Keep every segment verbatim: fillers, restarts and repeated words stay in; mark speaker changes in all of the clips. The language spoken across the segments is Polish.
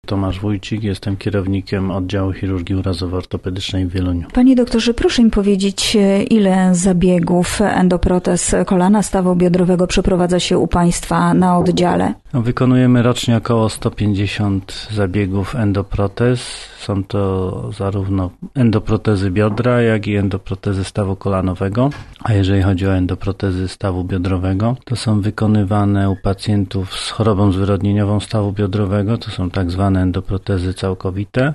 Speaker 1: Tomasz Wójcik, jestem kierownikiem oddziału chirurgii urazowo-ortopedycznej w Wieluniu.
Speaker 2: Panie doktorze, proszę mi powiedzieć, ile zabiegów endoprotez kolana stawu biodrowego przeprowadza się u Państwa na oddziale?
Speaker 1: No, wykonujemy rocznie około sto pięćdziesiąt zabiegów endoprotez. Są to zarówno endoprotezy biodra, jak i endoprotezy stawu kolanowego. A jeżeli chodzi o endoprotezy stawu biodrowego, to są wykonywane u pacjentów z chorobą zwyrodnieniową stawu biodrowego. To są tak zwane endoprotezy całkowite.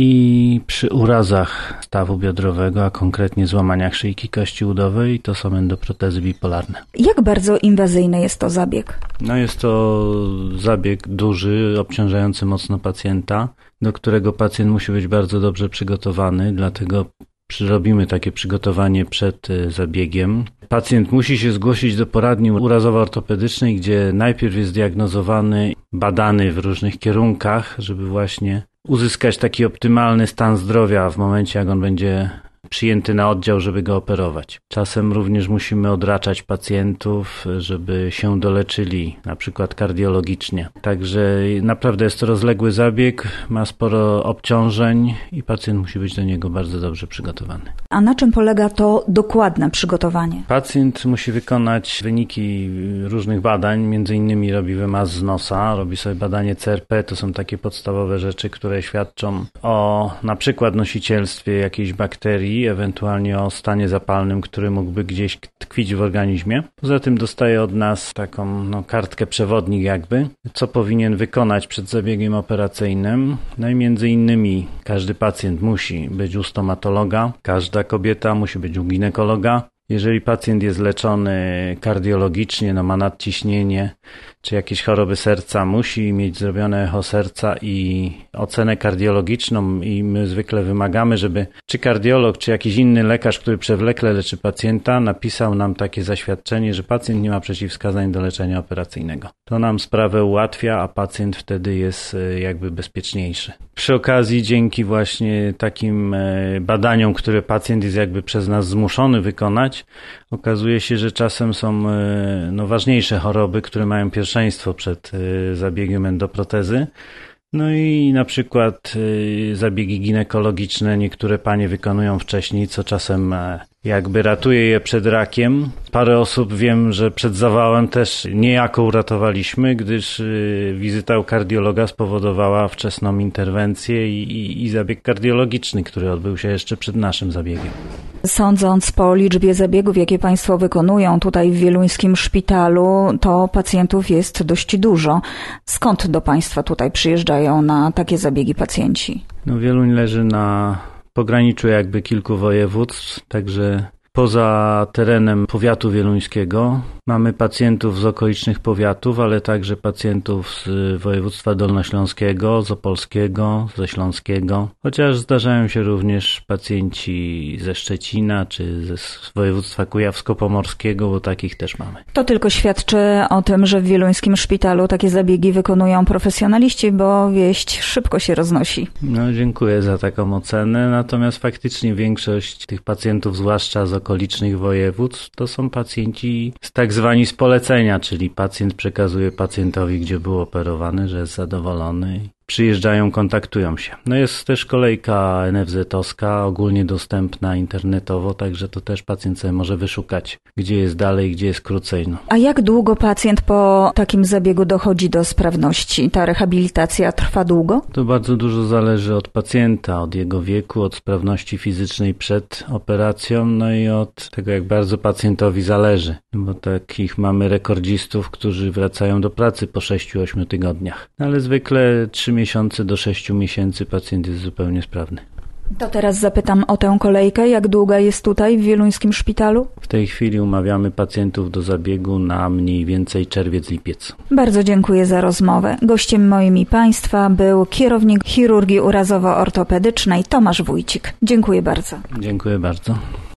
Speaker 1: I przy urazach stawu biodrowego, a konkretnie złamaniach szyjki kości udowej, to są endoprotezy bipolarne.
Speaker 2: Jak bardzo inwazyjny jest to zabieg?
Speaker 1: No jest to zabieg duży, obciążający mocno pacjenta, do którego pacjent musi być bardzo dobrze przygotowany, dlatego robimy takie przygotowanie przed zabiegiem. Pacjent musi się zgłosić do poradni urazowo-ortopedycznej, gdzie najpierw jest diagnozowany, badany w różnych kierunkach, żeby właśnie uzyskać taki optymalny stan zdrowia w momencie, jak on będzie przyjęty na oddział, żeby go operować. Czasem również musimy odraczać pacjentów, żeby się doleczyli, na przykład kardiologicznie. Także naprawdę jest to rozległy zabieg, ma sporo obciążeń i pacjent musi być do niego bardzo dobrze przygotowany.
Speaker 2: A na czym polega to dokładne przygotowanie?
Speaker 1: Pacjent musi wykonać wyniki różnych badań, między innymi robi wymaz z nosa, robi sobie badanie C R P, to są takie podstawowe rzeczy, które świadczą o na przykład nosicielstwie jakiejś bakterii, ewentualnie o stanie zapalnym, który mógłby gdzieś tkwić w organizmie. Poza tym dostaje od nas taką no, kartkę przewodnik jakby, co powinien wykonać przed zabiegiem operacyjnym. No i między innymi każdy pacjent musi być u stomatologa, każda kobieta musi być u ginekologa. Jeżeli pacjent jest leczony kardiologicznie, no ma nadciśnienie czy jakieś choroby serca, musi mieć zrobione echo serca i ocenę kardiologiczną i my zwykle wymagamy, żeby czy kardiolog, czy jakiś inny lekarz, który przewlekle leczy pacjenta, napisał nam takie zaświadczenie, że pacjent nie ma przeciwwskazań do leczenia operacyjnego. To nam sprawę ułatwia, a pacjent wtedy jest jakby bezpieczniejszy. Przy okazji dzięki właśnie takim badaniom, które pacjent jest jakby przez nas zmuszony wykonać, okazuje się, że czasem są no, ważniejsze choroby, które mają pierwszeństwo przed zabiegiem endoprotezy. No i na przykład zabiegi ginekologiczne niektóre panie wykonują wcześniej, co czasem jakby ratuje je przed rakiem. Parę osób wiem, że przed zawałem też niejako uratowaliśmy, gdyż wizyta u kardiologa spowodowała wczesną interwencję i, i, i zabieg kardiologiczny, który odbył się jeszcze przed naszym zabiegiem.
Speaker 2: Sądząc po liczbie zabiegów, jakie Państwo wykonują tutaj w wieluńskim szpitalu, to pacjentów jest dość dużo. Skąd do Państwa tutaj przyjeżdżają na takie zabiegi pacjenci?
Speaker 1: No, Wieluń leży na pograniczu jakby kilku województw, także poza terenem powiatu wieluńskiego mamy pacjentów z okolicznych powiatów, ale także pacjentów z województwa dolnośląskiego, z opolskiego, ze śląskiego, chociaż zdarzają się również pacjenci ze Szczecina czy ze województwa kujawsko-pomorskiego, bo takich też mamy.
Speaker 2: To tylko świadczy o tym, że w wieluńskim szpitalu takie zabiegi wykonują profesjonaliści, bo wieść szybko się roznosi.
Speaker 1: No, dziękuję za taką ocenę, natomiast faktycznie większość tych pacjentów, zwłaszcza z okolicznych województw, to są pacjenci z tak zwani z polecenia, czyli pacjent przekazuje pacjentowi, gdzie był operowany, że jest zadowolony. Przyjeżdżają, kontaktują się. No jest też kolejka N F Z-owska, ogólnie dostępna internetowo, także to też pacjent sobie może wyszukać, gdzie jest dalej, gdzie jest krócej. No.
Speaker 2: A jak długo pacjent po takim zabiegu dochodzi do sprawności? Ta rehabilitacja trwa długo?
Speaker 1: To bardzo dużo zależy od pacjenta, od jego wieku, od sprawności fizycznej przed operacją, no i od tego, jak bardzo pacjentowi zależy. Bo takich mamy rekordzistów, którzy wracają do pracy po sześciu ośmiu tygodniach. Ale zwykle trzy miesiące do sześciu miesięcy pacjent jest zupełnie sprawny.
Speaker 2: To teraz zapytam o tę kolejkę. Jak długa jest tutaj w wieluńskim szpitalu?
Speaker 1: W tej chwili umawiamy pacjentów do zabiegu na mniej więcej czerwiec-lipiec.
Speaker 2: Bardzo dziękuję za rozmowę. Gościem moim i Państwa był kierownik chirurgii urazowo-ortopedycznej Tomasz Wójcik. Dziękuję bardzo.
Speaker 1: Dziękuję bardzo.